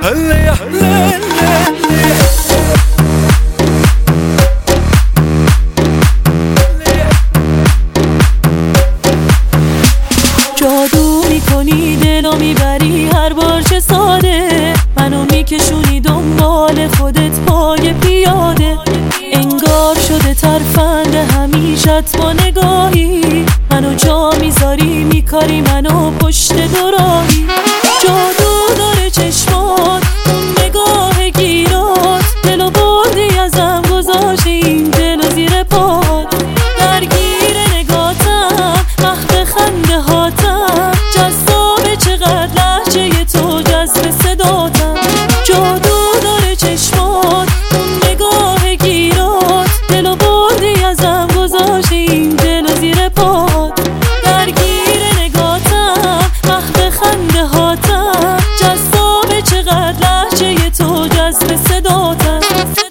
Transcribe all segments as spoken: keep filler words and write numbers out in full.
جادو میکنی دلو میبری هر بار چه ساده، منو میکشونی دنبال خودت پای پیاده. انگار شده ترفند همیشت با نگاهی، منو جا میذاری میکاری منو پشت دوراهی. جادو داره چشمات اون نگاه گیرات، دلو بردی ازم گذاشتی این دلو زیر پات. درگیر نگاتم مخب خنده هاتم، جذاب چقدر لحجه تو جذب صداتم. جادو داره چشمات اون نگاه گیرات، دلو بردی ازم گذاشتی این دلو زیر پات. درگیر نگاتم مخب خنده هاتم، جذاب چقدر لحجه تو جذب صداتم.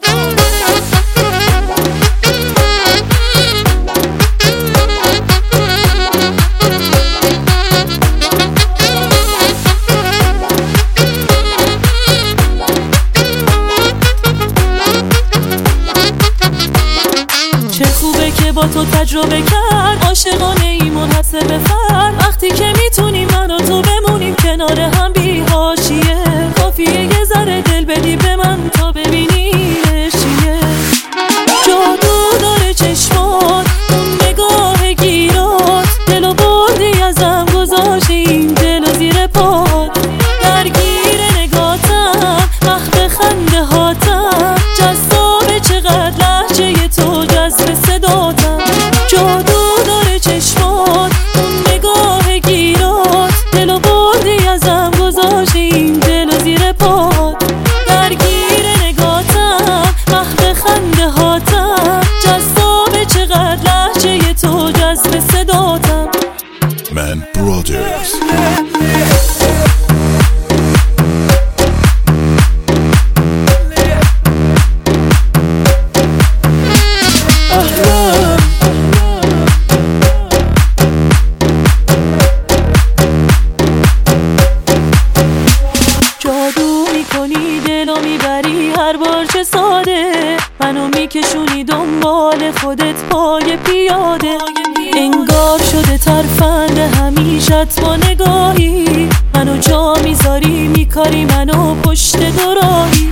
چه خوبه که با تو تجربه کرد، عاشقانه ای منحصر به فرد. وقتی که میتونیم من و تو بمونیم کنار هم بی حاشیه، کافیه یه ذره دل بدی به من تا ببینیش چیه. جادو داره چشمات اون نگاه گیرات، دلو بردی ازم گذاشتی این دلو زیر پات. درگیر نگاتم مخب خنده هاتم، جذاب چقدر لحجه تو جذب صداتم. جادو داره چشمات اون نگاه گیرات، دلو بردی ازم گذاشتی این دلو زیر پات. درگیر نگاتم مخب خنده هاتم، جذاب چقدر لحجه تو جذب صداتم. من برادرز. جادو میکنی دلو میبری هر بار چه ساده، منو میکشونی دنبال خودت پای پیاده. انگار شده ترفند همیشت با نگاهی، منو جا میذاری میکاری منو پشت دوراهی.